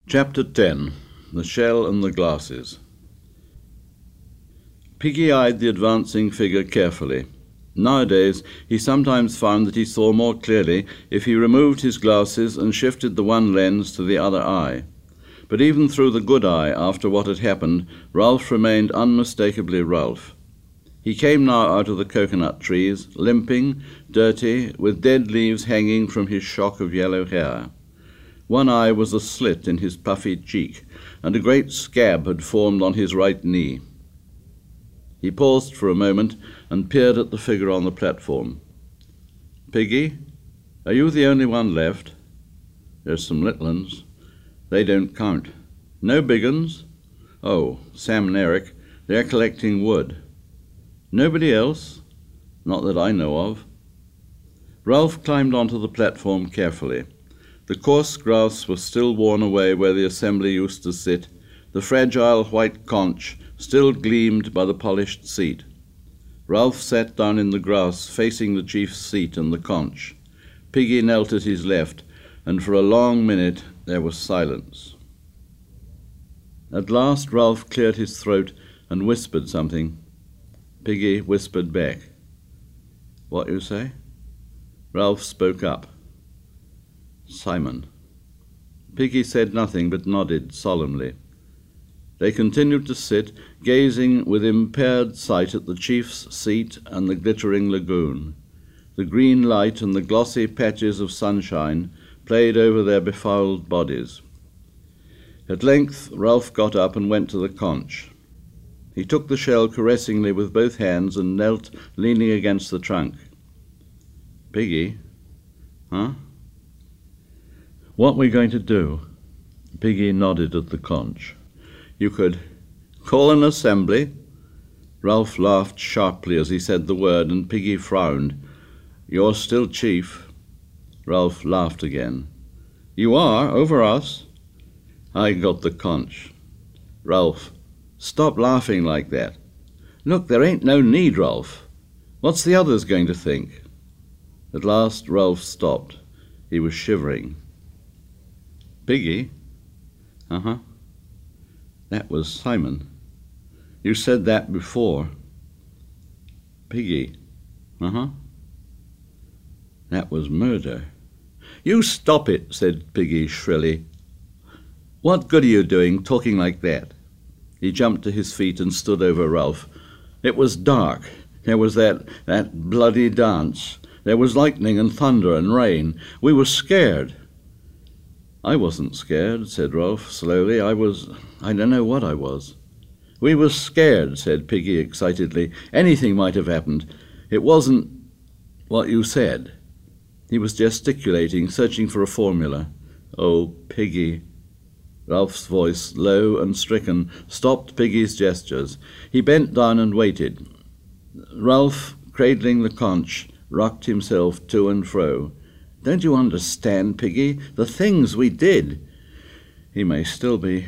Chapter 10. The Shell and the Glasses. Piggy eyed the advancing figure carefully. Nowadays, he sometimes found that he saw more clearly if he removed his glasses and shifted the one lens to the other eye. But even through the good eye, after what had happened, Ralph remained unmistakably Ralph. He came now out of the coconut trees, limping, dirty, with dead leaves hanging from his shock of yellow hair. One eye was a slit in his puffy cheek, and a great scab had formed on his right knee. He paused for a moment and peered at the figure on the platform. "Piggy, are you the only one left? There's some little uns. They don't count. No big uns? Oh, Sam and Eric, they're collecting wood. Nobody else? Not that I know of." Ralph climbed onto the platform carefully. The coarse grass was still worn away where the assembly used to sit. The fragile white conch still gleamed by the polished seat. Ralph sat down in the grass, facing the chief's seat and the conch. Piggy knelt at his left, and for a long minute there was silence. At last Ralph cleared his throat and whispered something. Piggy whispered back. "What you say?" Ralph spoke up. "Simon." Piggy said nothing but nodded solemnly. They continued to sit, gazing with impaired sight at the chief's seat and the glittering lagoon. The green light and the glossy patches of sunshine played over their befouled bodies. At length Ralph got up and went to the conch. He took the shell caressingly with both hands and knelt, leaning against the trunk. "Piggy, huh? What are we going to do?" Piggy nodded at the conch. "You could call an assembly." Ralph laughed sharply as he said the word, and Piggy frowned. "You're still chief." Ralph laughed again. "You are, over us." "I got the conch." "Ralph, stop laughing like that." "Look, there ain't no need, Ralph. What's the others going to think?" At last Ralph stopped. He was shivering. "Piggy?" "Uh-huh." "That was Simon. You said that before." "Piggy?" "Uh-huh." "That was murder." "You stop it," said Piggy shrilly. "What good are you doing, talking like that?" He jumped to his feet and stood over Ralph. "It was dark. There was that bloody dance. There was lightning and thunder and rain. We were scared." "I wasn't scared," said Ralph slowly. I don't know what I was." "We were scared," said Piggy excitedly. "Anything might have happened. It wasn't what you said." He was gesticulating, searching for a formula. "Oh, Piggy." Ralph's voice, low and stricken, stopped Piggy's gestures. He bent down and waited. Ralph, cradling the conch, rocked himself to and fro. "Don't you understand, Piggy? The things we did." "He may still be."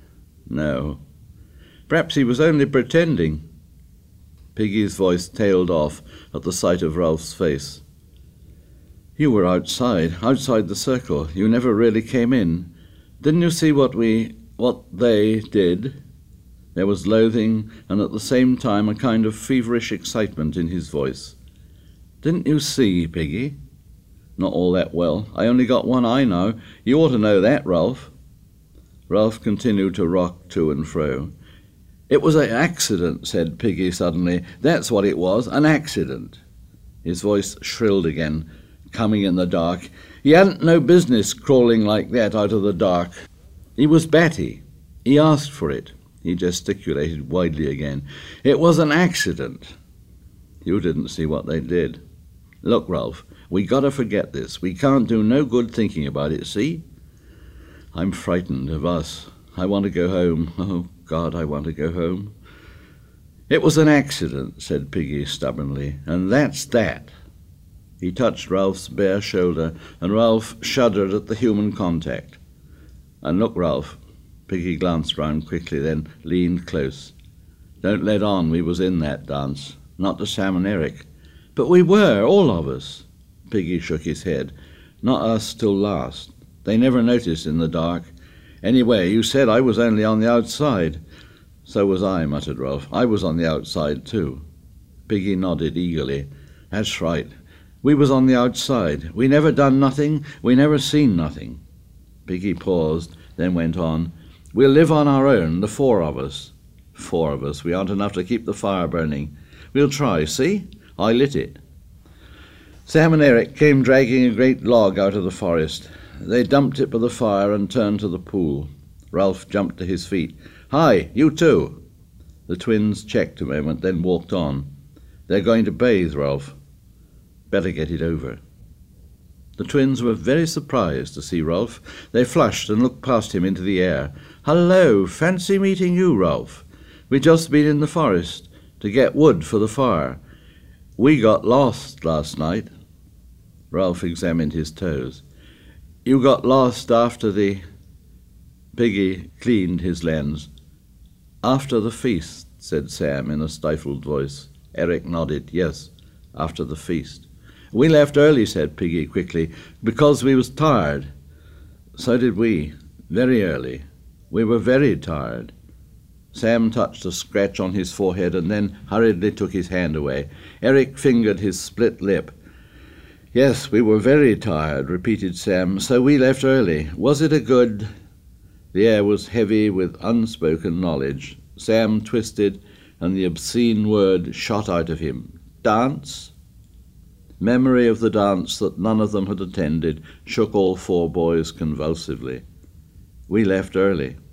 "No. Perhaps he was only pretending." Piggy's voice tailed off at the sight of Ralph's face. "You were outside the circle. You never really came in. Didn't you see what they did?" There was loathing and at the same time a kind of feverish excitement in his voice. "Didn't you see, Piggy?" "Not all that well. I only got one eye now. You ought to know that, Ralph." Ralph continued to rock to and fro. "It was an accident," said Piggy suddenly. "That's what it was, an accident." His voice shrilled again, coming in the dark. "He hadn't no business crawling like that out of the dark. He was batty. He asked for it." He gesticulated widely again. "It was an accident." "You didn't see what they did." "Look, Ralph, we got to forget this. We can't do no good thinking about it, see?" "I'm frightened of us. I want to go home. Oh, God, I want to go home." "It was an accident," said Piggy stubbornly, "and that's that." He touched Ralph's bare shoulder, and Ralph shuddered at the human contact. "And look, Ralph." Piggy glanced round quickly, then leaned close. "Don't let on we was in that dance. Not to Sam and Eric." "But we were, all of us." Piggy shook his head. "Not us till last. They never noticed in the dark. Anyway, you said I was only on the outside. So was I, muttered Ralph. I was on the outside too. Piggy nodded eagerly. That's right. We was on the outside. We never done nothing. We never seen nothing. Piggy paused, then went on. We'll live on our own, the 4 of us. 4 of us. We aren't enough to keep the fire burning. We'll try, see? I lit it. Sam and Eric came dragging a great log out of the forest. They dumped it by the fire and turned to the pool. Ralph jumped to his feet. Hi, you too. The twins checked a moment, then walked on. They're going to bathe, Ralph. Better get it over. The twins were very surprised to see Ralph. They flushed and looked past him into the air. Hello, fancy meeting you, Ralph. We just been in the forest to get wood for the fire. We got lost last night. Ralph examined his toes. You got lost after the... Piggy cleaned his lens. After the feast, said Sam in a stifled voice. Eric nodded. Yes, after the feast. We left early, said Piggy quickly, because we was tired. So did we, very early. We were very tired. Sam touched a scratch on his forehead and then hurriedly took his hand away. Eric fingered his split lip. Yes, we were very tired, repeated Sam, so we left early. Was it a good... The air was heavy with unspoken knowledge. Sam twisted, and the obscene word shot out of him. Dance? Memory of the dance that none of them had attended shook all 4 boys convulsively. We left early.